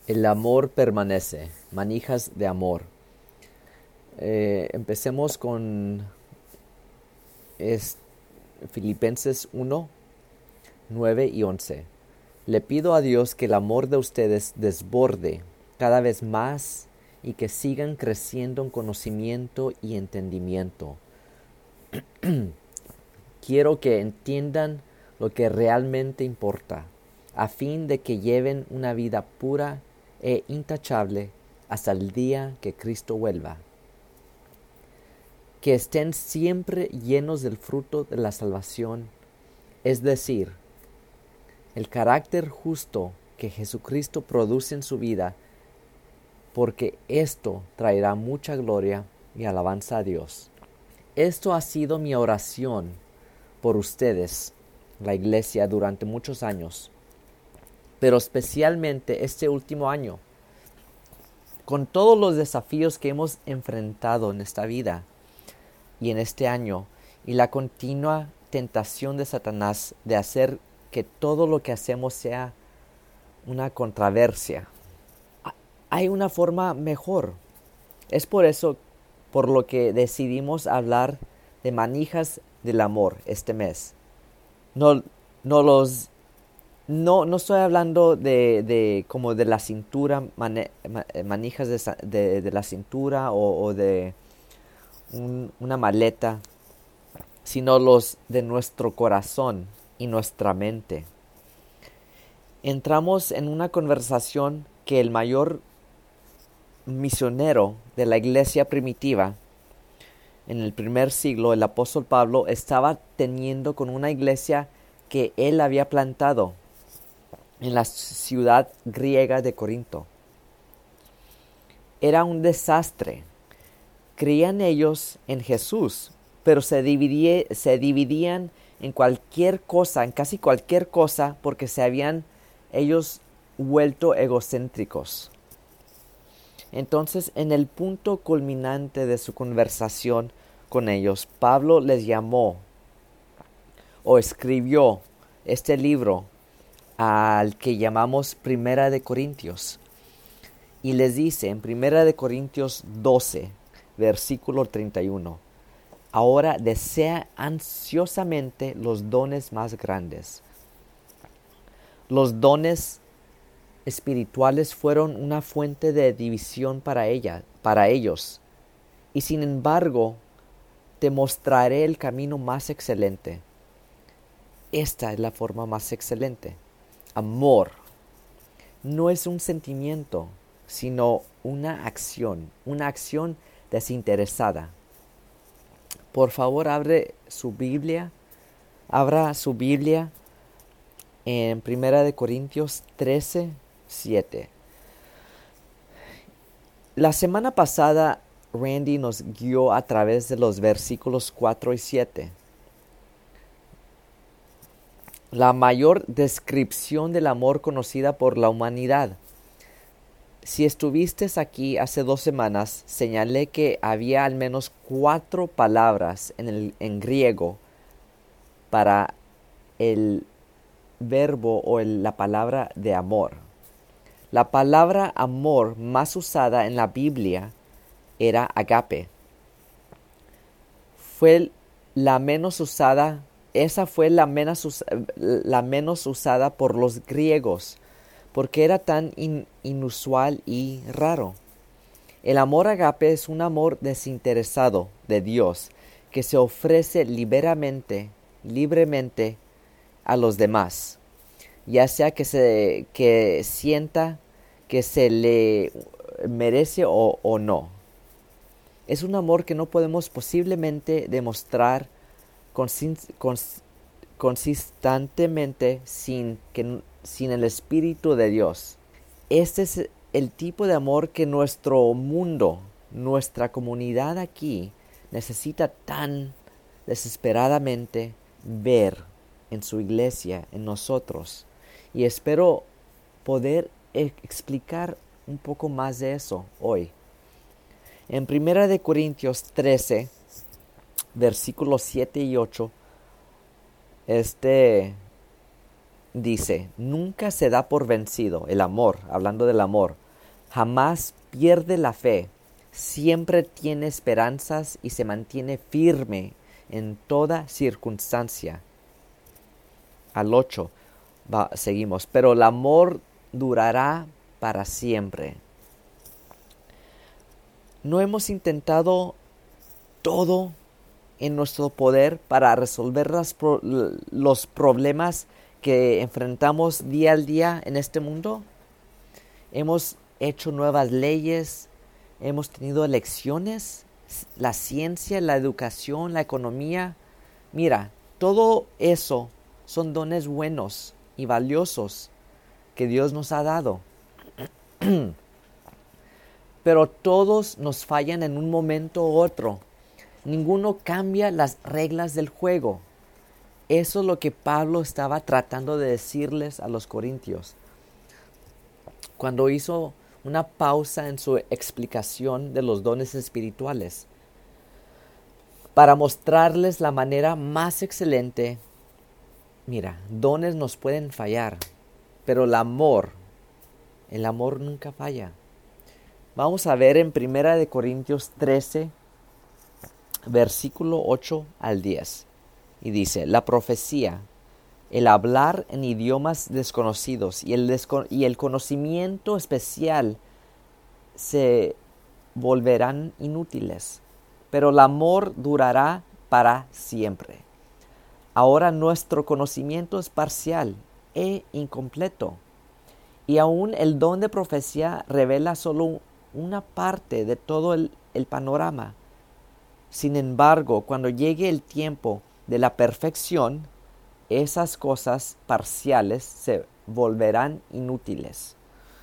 El amor permanece. Manijas de amor. Empecemos con es, Filipenses 1, 9 y 11. Le pido a Dios que el amor de ustedes desborde cada vez más y que sigan creciendo en conocimiento y entendimiento. Quiero que entiendan lo que realmente importa, a fin de que lleven una vida pura e intachable hasta el día que Cristo vuelva. Que estén siempre llenos del fruto de la salvación, es decir, el carácter justo que Jesucristo produce en su vida, porque esto traerá mucha gloria y alabanza a Dios. Esto ha sido mi oración por ustedes, la iglesia, durante muchos años, pero especialmente este último año, con todos los desafíos que hemos enfrentado en esta vida y en este año, y la continua tentación de Satanás de hacer que todo lo que hacemos sea una controversia. Hay una forma mejor. Es por eso por lo que decidimos hablar de manijas del amor este mes. No, no estoy hablando de como de la cintura, manijas de la cintura o de una maleta, sino los de nuestro corazón y nuestra mente. Entramos en una conversación que el mayor misionero de la iglesia primitiva en el primer siglo, el apóstol Pablo, estaba teniendo con una iglesia que él había plantado en la ciudad griega de Corinto. Era un desastre. Creían ellos en Jesús, pero se dividían en cualquier cosa, en casi cualquier cosa, porque se habían ellos vuelto egocéntricos. Entonces, en el punto culminante de su conversación con ellos, Pablo les llamó o escribió este libro al que llamamos Primera de Corintios. Y les dice en Primera de Corintios 12, versículo 31, ahora desea ansiosamente los dones más grandes. Los dones espirituales fueron una fuente de división para ellos. Y sin embargo, te mostraré el camino más excelente. Esta es la forma más excelente. Amor no es un sentimiento, sino una acción desinteresada. Por favor, abra su Biblia en Primera de Corintios 13, 7. La semana pasada Randy nos guió a través de los versículos 4 y 7. La mayor descripción del amor conocida por la humanidad. Si estuviste aquí hace 2 semanas, señalé que había al menos 4 palabras en griego para el verbo o la palabra de amor. La palabra amor más usada en la Biblia era agape. Fue la menos usada, esa fue la menos usada por los griegos, porque era tan inusual y raro. El amor agape es un amor desinteresado de Dios que se ofrece libremente a los demás, ya sea que sienta que se le merece o no. Es un amor que no podemos posiblemente demostrar consistentemente sin el Espíritu de Dios. Este es el tipo de amor que nuestro mundo, nuestra comunidad aquí, necesita tan desesperadamente ver en su iglesia, en nosotros. Y espero poder explicar un poco más de eso hoy. En Primera de Corintios 13, versículos 7 y 8, dice, nunca se da por vencido. El amor, hablando del amor, jamás pierde la fe, siempre tiene esperanzas y se mantiene firme en toda circunstancia. Al 8, seguimos, pero el amor durará para siempre. ¿No hemos intentado todo en nuestro poder para resolver los problemas que enfrentamos día al día en este mundo? Hemos hecho nuevas leyes, hemos tenido elecciones, la ciencia, la educación, la economía. Mira, todo eso son dones buenos y valiosos que Dios nos ha dado. Pero todos nos fallan en un momento u otro. Ninguno cambia las reglas del juego. Eso es lo que Pablo estaba tratando de decirles a los corintios cuando hizo una pausa en su explicación de los dones espirituales, para mostrarles la manera más excelente. Mira, dones nos pueden fallar, pero el amor nunca falla. Vamos a ver en 1 Corintios 13, versículo 8 al 10. Y dice, la profecía, el hablar en idiomas desconocidos y el conocimiento especial se volverán inútiles, pero el amor durará para siempre. Ahora nuestro conocimiento es parcial e incompleto, y aún el don de profecía revela solo una parte de todo el panorama. Sin embargo, cuando llegue el tiempo de la perfección, esas cosas parciales se volverán inútiles.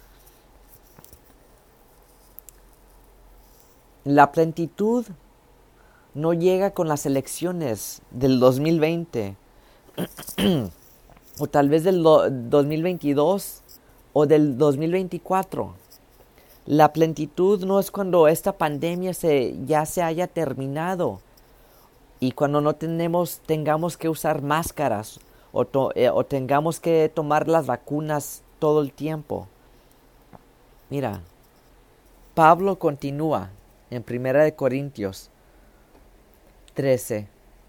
La plenitud no llega con las elecciones del 2020 o tal vez del 2022 o del 2024. La plenitud no es cuando esta pandemia ya se haya terminado y cuando no tengamos que usar máscaras o tengamos que tomar las vacunas todo el tiempo. Mira, Pablo continúa en 1 Corintios 13,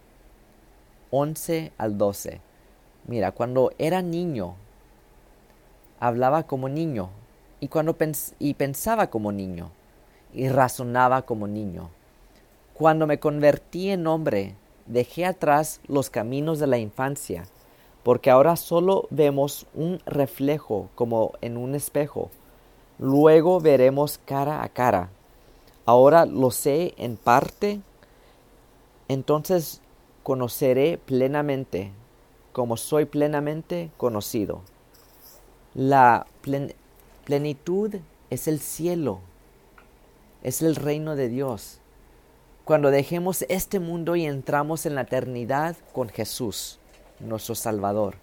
11 al 12. Mira, cuando era niño, hablaba como niño, y pensaba como niño, y razonaba como niño. Cuando me convertí en hombre, dejé atrás los caminos de la infancia, porque ahora solo vemos un reflejo como en un espejo. Luego veremos cara a cara. Ahora lo sé en parte, entonces conoceré plenamente, como soy plenamente conocido. La plenitud es el cielo, es el reino de Dios. Cuando dejemos este mundo y entramos en la eternidad con Jesús, nuestro Salvador,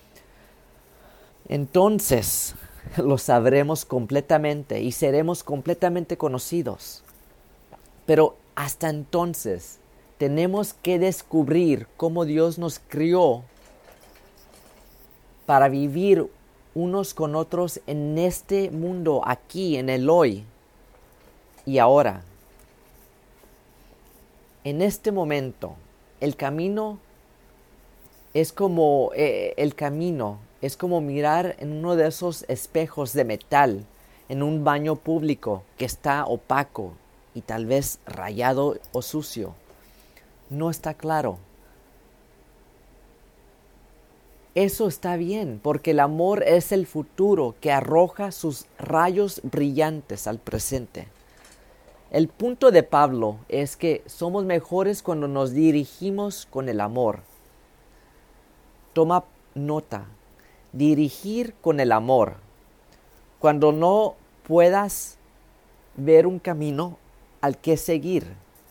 entonces lo sabremos completamente y seremos completamente conocidos. Pero hasta entonces tenemos que descubrir cómo Dios nos crió para vivir unos con otros en este mundo, aquí, en el hoy y ahora. En este momento, el camino es como mirar en uno de esos espejos de metal en un baño público que está opaco y tal vez rayado o sucio. No está claro. Eso está bien, porque el amor es el futuro que arroja sus rayos brillantes al presente. El punto de Pablo es que somos mejores cuando nos dirigimos con el amor. Toma nota, dirigir con el amor. Cuando no puedas ver un camino al que seguir.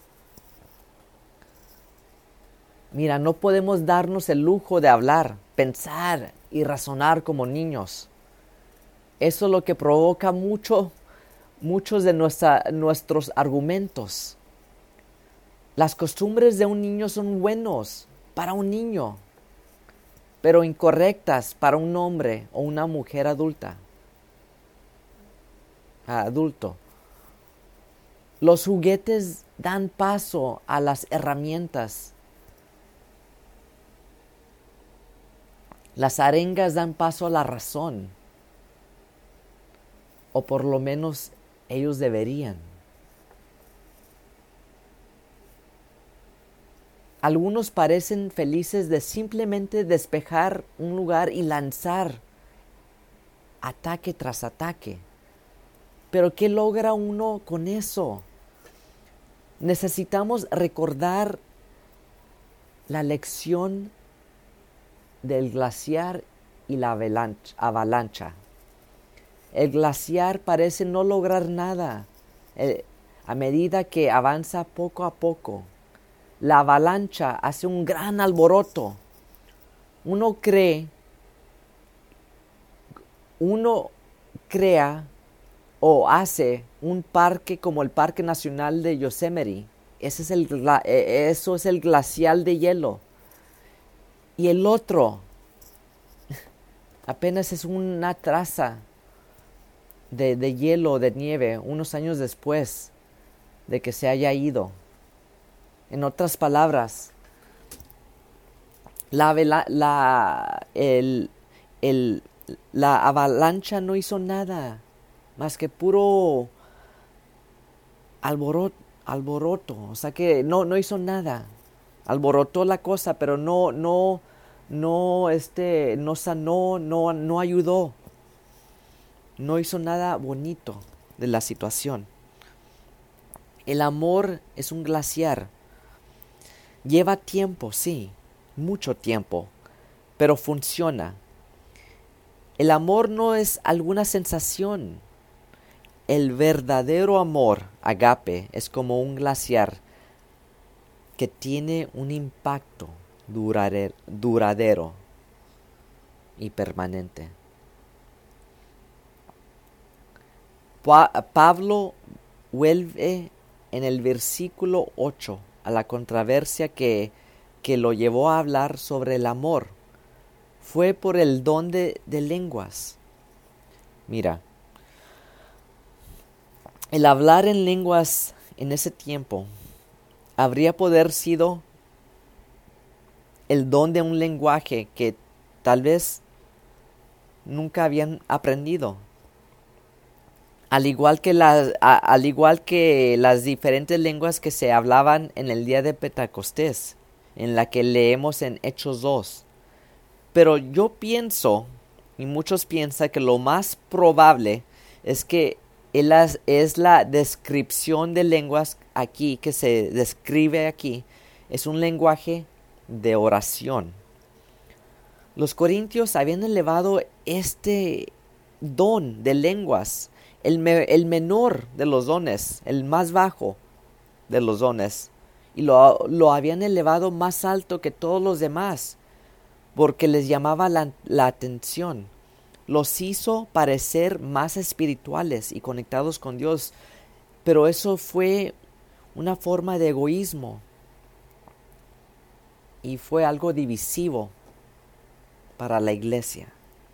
Mira, no podemos darnos el lujo de hablar, pensar y razonar como niños. Eso es lo que provoca muchos de nuestros argumentos. Las costumbres de un niño son buenos para un niño. pero incorrectas para un hombre o una mujer adulto. Los juguetes dan paso a las herramientas. Las arengas dan paso a la razón. O por lo menos ellos deberían. Algunos parecen felices de simplemente despejar un lugar y lanzar ataque tras ataque. Pero ¿qué logra uno con eso? Necesitamos recordar la lección del glaciar y la avalancha. El glaciar parece no lograr nada a medida que avanza poco a poco. La avalancha hace un gran alboroto. Uno crea o hace un parque como el Parque Nacional de Yosemite. Eso es el glacial de hielo. Y el otro apenas es una traza de hielo, de nieve, unos años después de que se haya ido. En otras palabras, la avalancha no hizo nada más que puro alboroto. O sea que no hizo nada. Alborotó la cosa, pero no sanó, no ayudó. No hizo nada bonito de la situación. El amor es un glaciar. Lleva tiempo, sí, mucho tiempo, pero funciona. El amor no es alguna sensación. El verdadero amor, agape, es como un glaciar que tiene un impacto duradero y permanente. Pablo vuelve en el versículo 8 a la controversia que lo llevó a hablar sobre el amor. Fue por el don de lenguas. Mira, el hablar en lenguas en ese tiempo habría poder sido el don de un lenguaje que tal vez nunca habían aprendido. Al igual que las diferentes lenguas que se hablaban en el día de Pentecostés, en la que leemos en Hechos 2. Pero yo pienso, y muchos piensan, que lo más probable es que es la descripción de lenguas aquí, que se describe aquí, es un lenguaje de oración. Los corintios habían elevado este don de lenguas, el menor de los dones, el más bajo de los dones, y lo habían elevado más alto que todos los demás, porque les llamaba la atención. Los hizo parecer más espirituales y conectados con Dios, pero eso fue una forma de egoísmo y fue algo divisivo para la iglesia.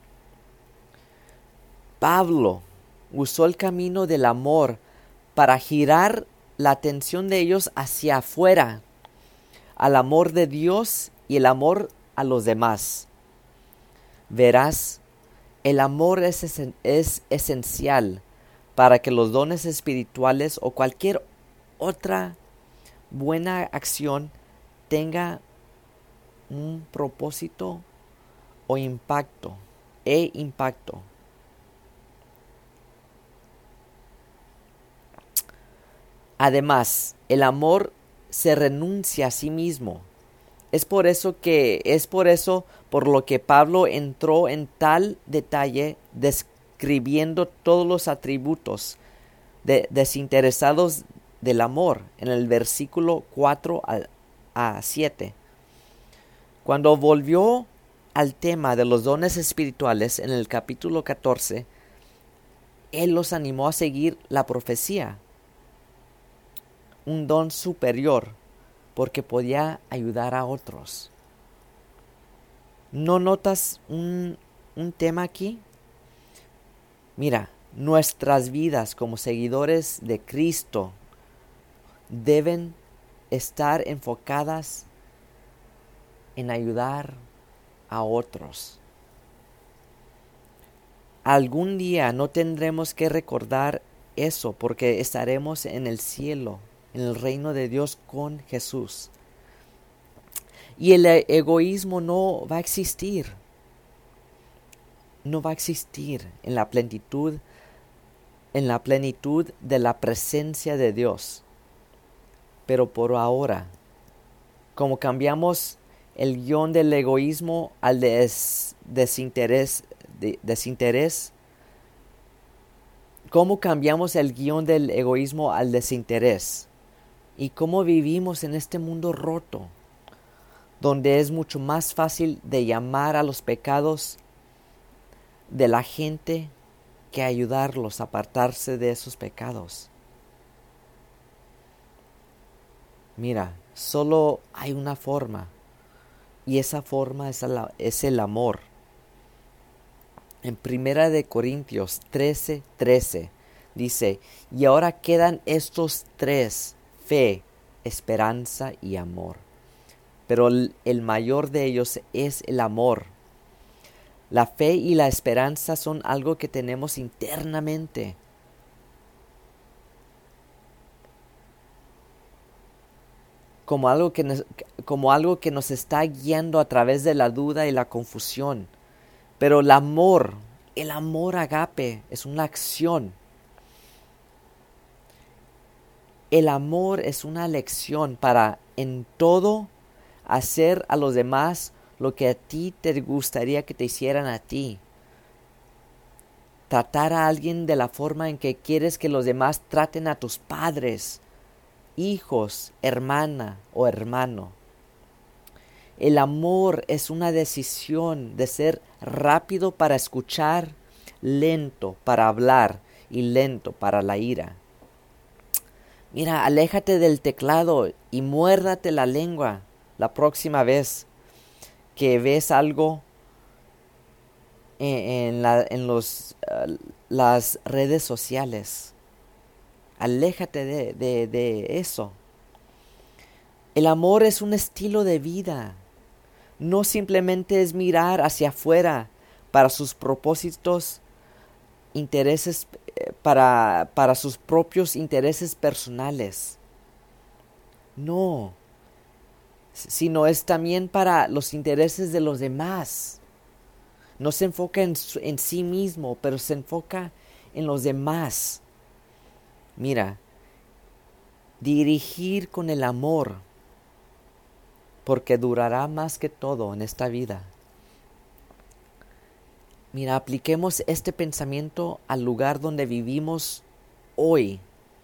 Pablo usó el camino del amor para girar la atención de ellos hacia afuera, al amor de Dios y el amor a los demás. Verás, el amor es esencial para que los dones espirituales o cualquier otra buena acción tenga un propósito o impacto. Además, el amor se renuncia a sí mismo. Es por eso por lo que Pablo entró en tal detalle describiendo todos los atributos desinteresados del amor en el versículo 4 a 7. Cuando volvió al tema de los dones espirituales en el capítulo 14, él los animó a seguir la profecía, un don superior, porque podía ayudar a otros. ¿No notas un tema aquí? Mira, nuestras vidas como seguidores de Cristo deben estar enfocadas en ayudar a otros. Algún día no tendremos que recordar eso porque estaremos en el cielo, en el reino de Dios con Jesús. Y el egoísmo no va a existir. No va a existir en la plenitud de la presencia de Dios. Pero por ahora, como cambiamos el guión del egoísmo al desinterés, ¿cómo cambiamos el guión del egoísmo al desinterés? ¿Y cómo vivimos en este mundo roto, donde es mucho más fácil de llamar a los pecados de la gente que ayudarlos a apartarse de esos pecados? Mira, solo hay una forma, y esa forma es el amor. En 1 Corintios 13 dice, y ahora quedan estos tres: fe, esperanza y amor. Pero el mayor de ellos es el amor. La fe y la esperanza son algo que tenemos internamente. Como algo que nos está guiando a través de la duda y la confusión. Pero el amor agape, es una acción. El amor es una elección para en todo hacer a los demás lo que a ti te gustaría que te hicieran a ti. Tratar a alguien de la forma en que quieres que los demás traten a tus padres, hijos, hermana o hermano. El amor es una decisión de ser rápido para escuchar, lento para hablar y lento para la ira. Mira, aléjate del teclado y muérdate la lengua la próxima vez que ves algo en las redes sociales. Aléjate de eso. El amor es un estilo de vida. No simplemente es mirar hacia afuera para sus propósitos, intereses, para sus propios intereses personales. No, sino es también para los intereses de los demás. No se enfoca en sí mismo, pero se enfoca en los demás. Mira, dirigir con el amor, porque durará más que todo en esta vida. Mira, apliquemos este pensamiento al lugar donde vivimos hoy.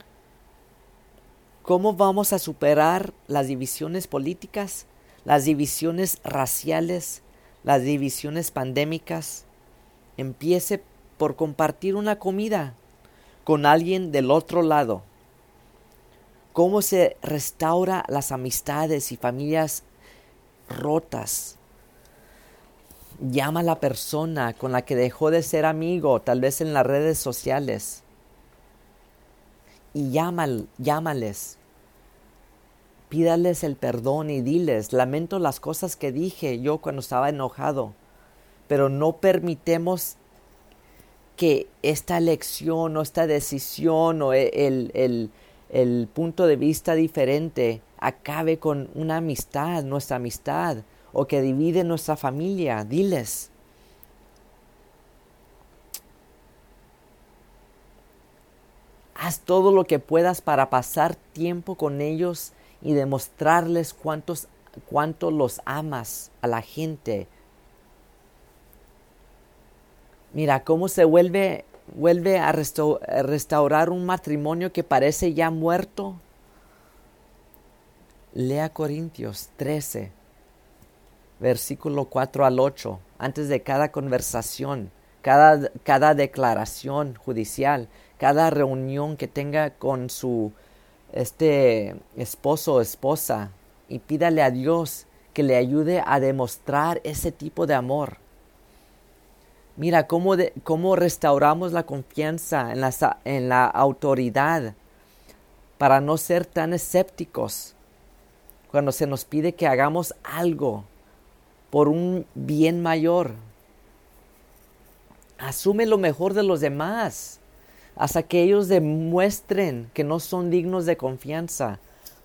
¿Cómo vamos a superar las divisiones políticas, las divisiones raciales, las divisiones pandémicas? Empiece por compartir una comida con alguien del otro lado. ¿Cómo se restaura las amistades y familias rotas? Llama a la persona con la que dejó de ser amigo, tal vez en las redes sociales. Y llámales. Pídales el perdón y diles, lamento las cosas que dije yo cuando estaba enojado. Pero no permitemos que esta elección o esta decisión o el punto de vista diferente acabe con una amistad, nuestra amistad, o que divide nuestra familia. Diles. Haz todo lo que puedas para pasar tiempo con ellos y demostrarles cuánto los amas a la gente. Mira cómo se vuelve a restaurar un matrimonio que parece ya muerto. Lea Corintios 13, versículo 4 al 8, antes de cada conversación, cada declaración judicial, cada reunión que tenga con su esposo o esposa, y pídale a Dios que le ayude a demostrar ese tipo de amor. Mira cómo restauramos la confianza en la autoridad para no ser tan escépticos cuando se nos pide que hagamos algo por un bien mayor. Asume lo mejor de los demás hasta que ellos demuestren que no son dignos de confianza.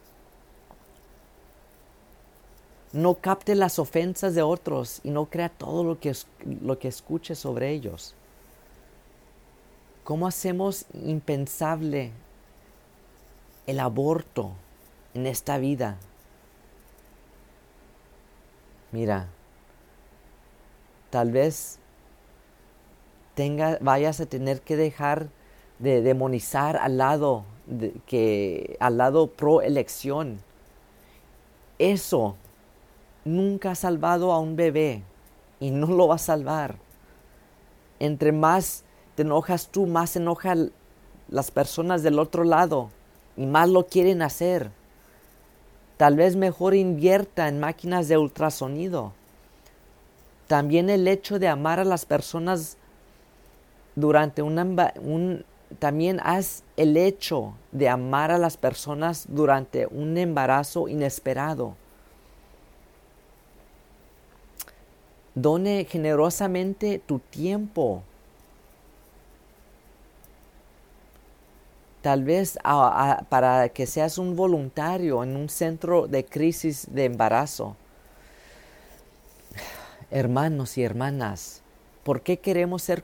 No capte las ofensas de otros y no crea todo lo que escuche sobre ellos. ¿Cómo hacemos impensable el aborto en esta vida? Mira, tal vez vayas a tener que dejar de demonizar al lado pro elección. Eso nunca ha salvado a un bebé y no lo va a salvar. Entre más te enojas tú, más se enojan las personas del otro lado y más lo quieren hacer. Tal vez mejor invierta en máquinas de ultrasonido. También el hecho de amar a las personas también haz el hecho de amar a las personas durante un embarazo inesperado. Done generosamente tu tiempo. Tal vez para que seas un voluntario en un centro de crisis de embarazo. Hermanos y hermanas, ¿por qué queremos ser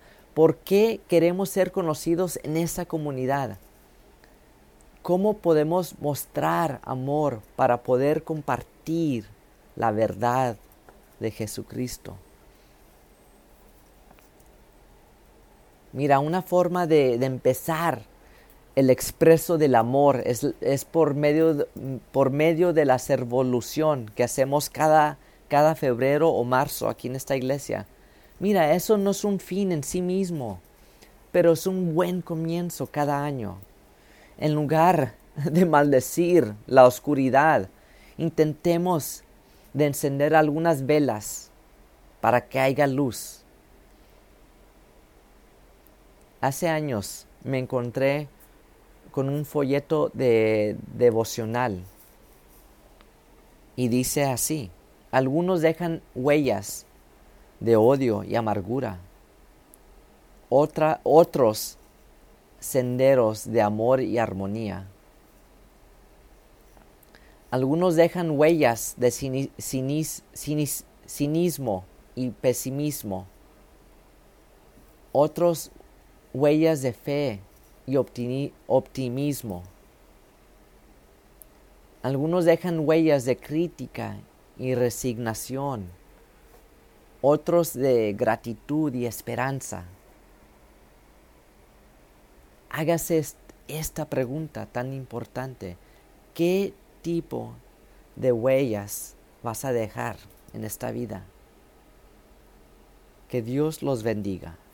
conocidos en esa comunidad? ¿Cómo podemos mostrar amor para poder compartir la verdad de Jesucristo? Mira, una forma de empezar el expreso del amor es por medio de la servolución que hacemos cada febrero o marzo aquí en esta iglesia. Mira, eso no es un fin en sí mismo, pero es un buen comienzo cada año. En lugar de maldecir la oscuridad, intentemos de encender algunas velas para que haya luz. Hace años me encontré con un folleto de devocional y dice así: algunos dejan huellas de odio y amargura, otros senderos de amor y armonía. Algunos dejan huellas de cinismo y pesimismo, otros huellas de fe y optimismo. Algunos dejan huellas de crítica y resignación, otros de gratitud y esperanza. Hágase esta pregunta tan importante: ¿qué tipo de huellas vas a dejar en esta vida? Que Dios los bendiga.